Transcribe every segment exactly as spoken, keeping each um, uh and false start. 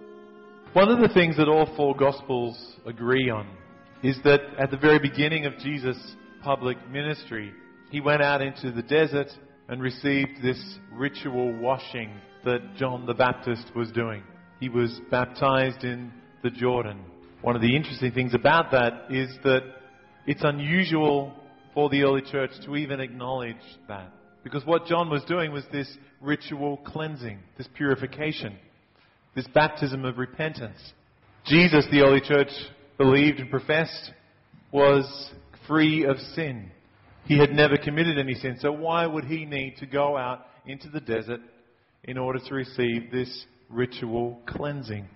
One of the things that all four Gospels agree on is that at the very beginning of Jesus' public ministry, he went out into the desert and received this ritual washing that John the Baptist was doing. He was baptized in the Jordan. One of the interesting things about that is that it's unusual for the early church to even acknowledge that. Because what John was doing was this ritual cleansing, this purification, this baptism of repentance. Jesus, the early church believed and professed, was free of sin. He had never committed any sin. So why would he need to go out into the desert in order to receive this ritual cleansing?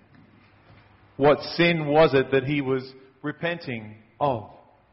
What sin was it that he was repenting of?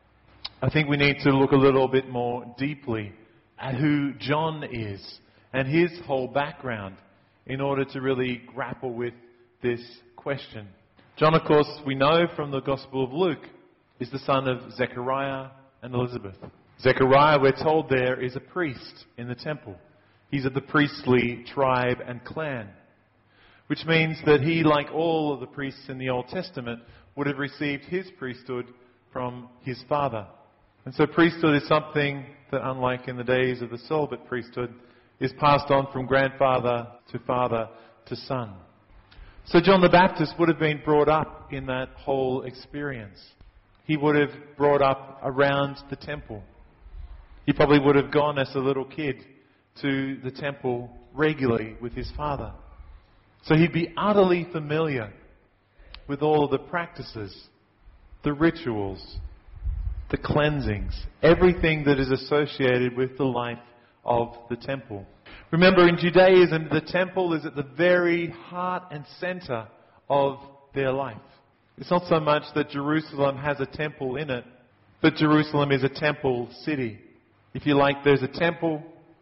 I think we need to look a little bit more deeply at who John is and his whole background in order to really grapple with this question. John, of course, we know from the Gospel of Luke, is the son of Zechariah and Elizabeth. Zechariah, we're told there, is a priest in the temple. He's of the priestly tribe and clan, which means that he, like all of the priests in the Old Testament, would have received his priesthood from his father. And so priesthood is something that, unlike in the days of the celibate priesthood, is passed on from grandfather to father to son. So John the Baptist would have been brought up in that whole experience. He would have brought up around the temple. He probably would have gone as a little kid to the temple regularly with his father. So he'd be utterly familiar with all of the practices, the rituals, the cleansings, everything that is associated with the life of the temple. Remember, in Judaism, the temple is at the very heart and center of their life. It's not so much that Jerusalem has a temple in it, but Jerusalem is a temple city. If you like, there's a temple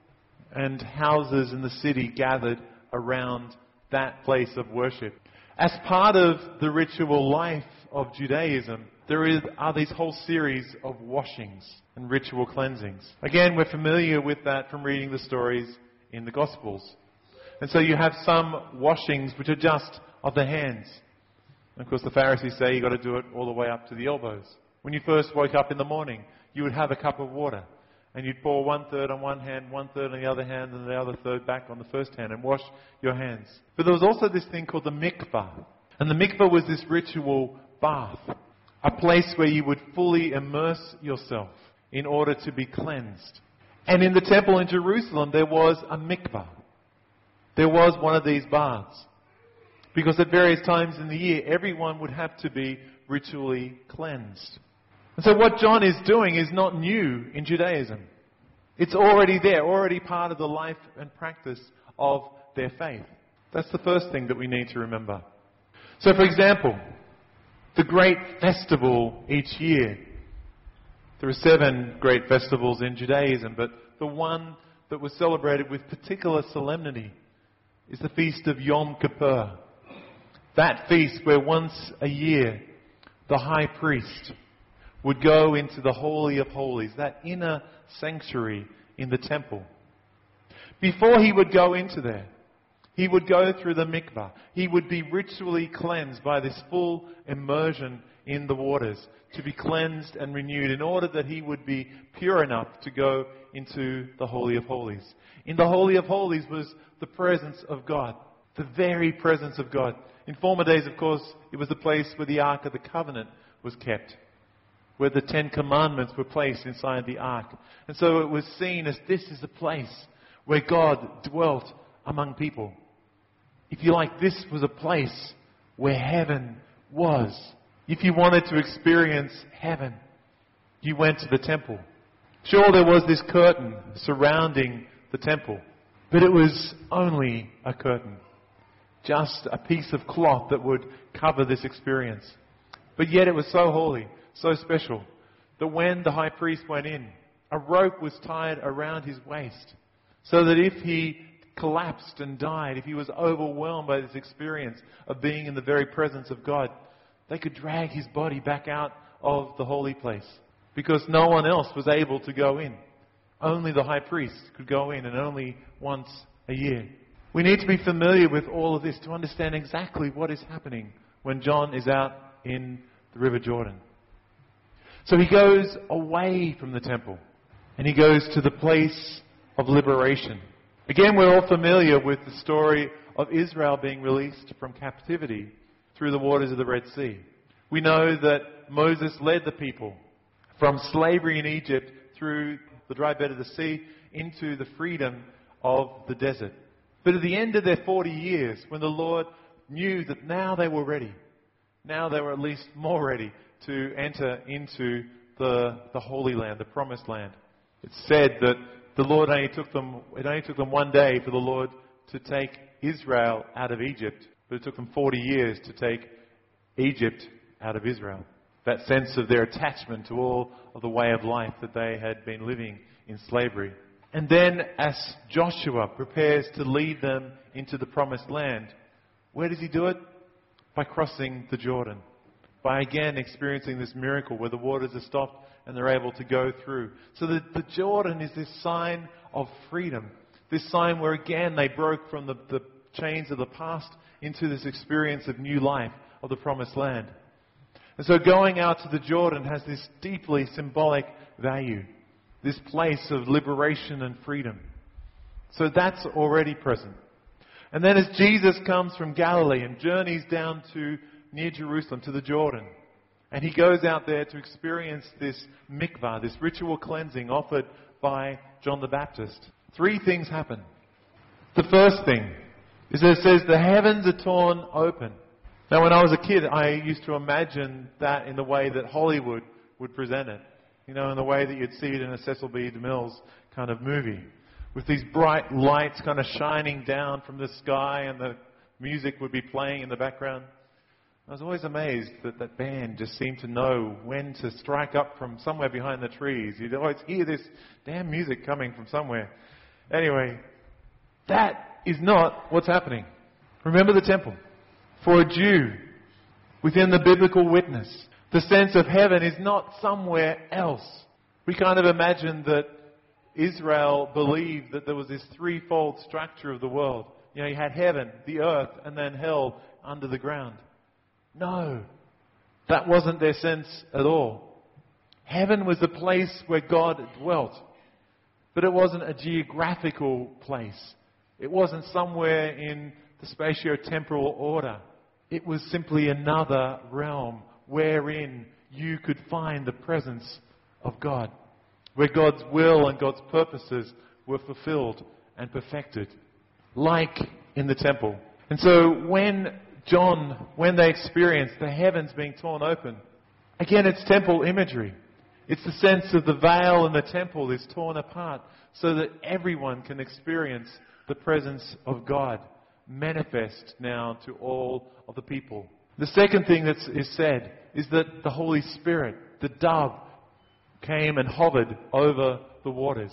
and houses in the city gathered around that place of worship. As part of the ritual life of Judaism, there is, are these whole series of washings and ritual cleansings. Again, we're familiar with that from reading the stories in the Gospels. And so you have some washings which are just of the hands. And of course, the Pharisees say you've got to do it all the way up to the elbows. When you first woke up in the morning, you would have a cup of water. And you'd pour one third on one hand, one third on the other hand, and the other third back on the first hand and wash your hands. But there was also this thing called the mikvah. And the mikvah was this ritual bath. A place where you would fully immerse yourself in order to be cleansed. And in the temple in Jerusalem, there was a mikvah. There was one of these baths. Because at various times in the year, everyone would have to be ritually cleansed. And so what John is doing is not new in Judaism. It's already there, already part of the life and practice of their faith. That's the first thing that we need to remember. So for example, the great festival each year. There are seven great festivals in Judaism, but the one that was celebrated with particular solemnity is the Feast of Yom Kippur. That feast where once a year the high priest would go into the Holy of Holies, that inner sanctuary in the temple. Before he would go into there, he would go through the mikvah. He would be ritually cleansed by this full immersion in the waters to be cleansed and renewed in order that he would be pure enough to go into the Holy of Holies. In the Holy of Holies was the presence of God, the very presence of God. In former days, of course, it was the place where the Ark of the Covenant was kept, where the Ten Commandments were placed inside the Ark. And so it was seen as this is the place where God dwelt among people. If you like, this was a place where heaven was. If you wanted to experience heaven, you went to the temple. Sure, there was this curtain surrounding the temple, but it was only a curtain. Just a piece of cloth that would cover this experience. But yet it was so holy, so special, that when the high priest went in, a rope was tied around his waist, so that if he collapsed and died, if he was overwhelmed by this experience of being in the very presence of God, they could drag his body back out of the holy place. Because no one else was able to go in. Only the high priest could go in, and only once a year. We need to be familiar with all of this to understand exactly what is happening when John is out in the River Jordan. So he goes away from the temple and he goes to the place of liberation. Again, we're all familiar with the story of Israel being released from captivity through the waters of the Red Sea. We know that Moses led the people from slavery in Egypt through the dry bed of the sea into the freedom of the desert. But at the end of their forty years, when the Lord knew that now they were ready, now they were at least more ready to enter into the, the Holy Land, the Promised Land. It's said that the Lord only took them, it only took them one day for the Lord to take Israel out of Egypt, but it took them forty years to take Egypt out of Israel. That sense of their attachment to all of the way of life that they had been living in slavery. And then as Joshua prepares to lead them into the Promised Land, where does he do it? By crossing the Jordan. By again experiencing this miracle where the waters are stopped and they're able to go through. So the, the Jordan is this sign of freedom. This sign where again they broke from the, the chains of the past into this experience of new life of the Promised Land. And so going out to the Jordan has this deeply symbolic value. This place of liberation and freedom. So that's already present. And then as Jesus comes from Galilee and journeys down to near Jerusalem, to the Jordan, and he goes out there to experience this mikvah, this ritual cleansing offered by John the Baptist, three things happen. The first thing is that it says the heavens are torn open. Now when I was a kid, I used to imagine that in the way that Hollywood would present it. You know, in the way that you'd see it in a Cecil B. DeMille's kind of movie. With these bright lights kind of shining down from the sky and the music would be playing in the background. I was always amazed that that band just seemed to know when to strike up from somewhere behind the trees. You'd always hear this damn music coming from somewhere. Anyway, that is not what's happening. Remember the temple. For a Jew, within the biblical witness, the sense of heaven is not somewhere else. We kind of imagine that Israel believed that there was this threefold structure of the world. You know, you had heaven, the earth, and then hell under the ground. No, that wasn't their sense at all. Heaven was the place where God dwelt. But it wasn't a geographical place. It wasn't somewhere in the spatio-temporal order. It was simply another realm wherein you could find the presence of God, where God's will and God's purposes were fulfilled and perfected, like in the temple. And so when John, when they experienced the heavens being torn open, again it's temple imagery. It's the sense of the veil in the temple is torn apart so that everyone can experience the presence of God manifest now to all of the people. The second thing that is said is that the Holy Spirit, the dove, came and hovered over the waters.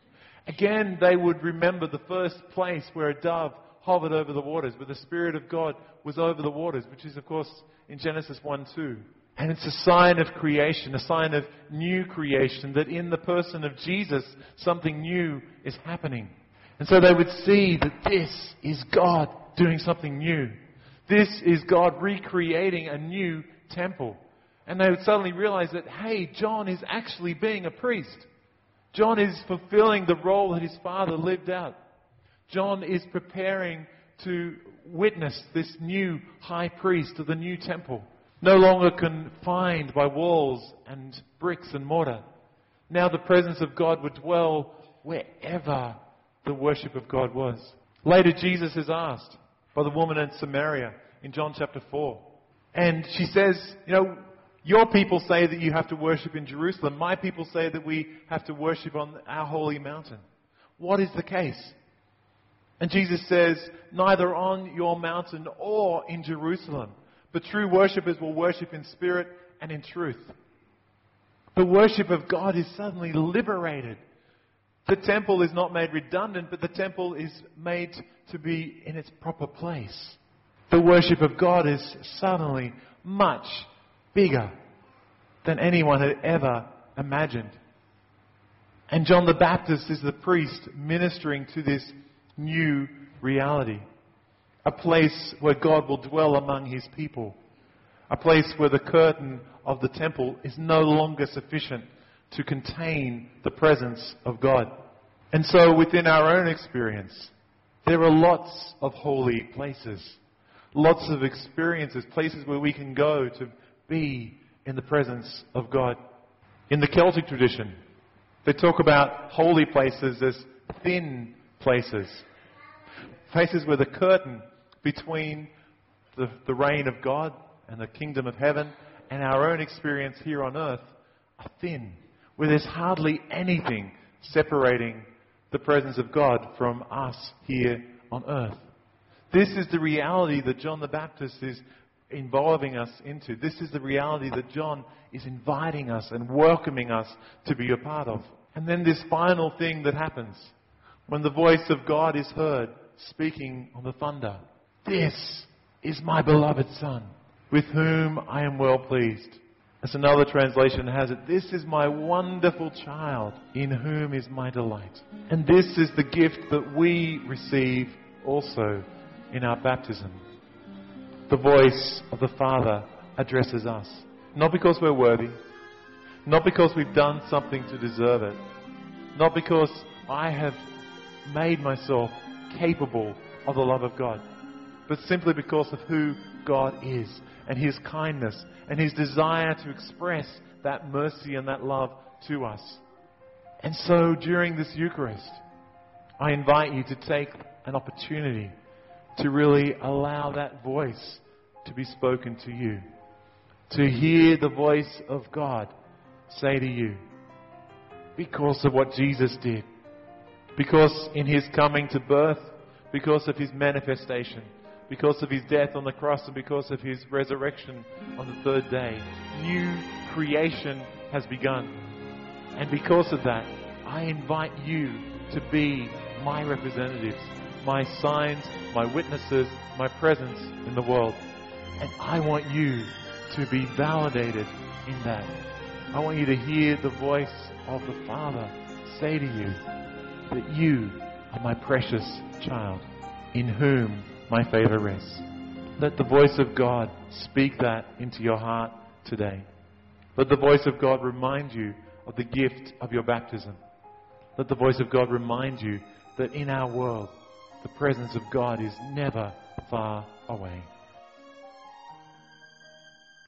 Again, they would remember the first place where a dove hovered over the waters, where the Spirit of God was over the waters, which is, of course, in Genesis one two. And it's a sign of creation, a sign of new creation, that in the person of Jesus, something new is happening. And so they would see that this is God doing something new. This is God recreating a new temple. And they would suddenly realize that, hey, John is actually being a priest. John is fulfilling the role that his father lived out. John is preparing to witness this new high priest of the new temple. No longer confined by walls and bricks and mortar. Now the presence of God would dwell wherever the worship of God was. Later, Jesus is asked by the woman in Samaria in John chapter four. And she says, you know, your people say that you have to worship in Jerusalem. My people say that we have to worship on our holy mountain. What is the case? And Jesus says, neither on your mountain or in Jerusalem. But true worshippers will worship in spirit and in truth. The worship of God is suddenly liberated. The temple is not made redundant, but the temple is made to be in its proper place. The worship of God is suddenly much bigger than anyone had ever imagined. And John the Baptist is the priest ministering to this new reality. A place where God will dwell among His people. A place where the curtain of the temple is no longer sufficient to contain the presence of God. And so within our own experience, there are lots of holy places. Lots of experiences, places where we can go to be in the presence of God. In the Celtic tradition, they talk about holy places as thin places. Places where the curtain between the, the reign of God and the kingdom of heaven and our own experience here on earth are thin. Where there's hardly anything separating the presence of God from us here on earth. This is the reality that John the Baptist is involving us into. This is the reality that John is inviting us and welcoming us to be a part of. And then this final thing that happens when the voice of God is heard speaking on the thunder. This is my beloved Son, with whom I am well pleased. As another translation has it, this is my wonderful child, in whom is my delight. And this is the gift that we receive also in our baptism. The voice of the Father addresses us. Not because we're worthy. Not because we've done something to deserve it. Not because I have made myself capable of the love of God. But simply because of who God is and His kindness and His desire to express that mercy and that love to us. And so during this Eucharist, I invite you to take an opportunity to really allow that voice to be spoken to you. To hear the voice of God say to you, because of what Jesus did, because in His coming to birth, because of His manifestation, because of His death on the cross, and because of His resurrection on the third day, new creation has begun. And because of that, I invite you to be my representatives, my signs, my witnesses, my presence in the world. And I want you to be validated in that. I want you to hear the voice of the Father say to you that you are my precious child, in whom my favor rests. Let the voice of God speak that into your heart today. Let the voice of God remind you of the gift of your baptism. Let the voice of God remind you that in our world, the presence of God is never far away.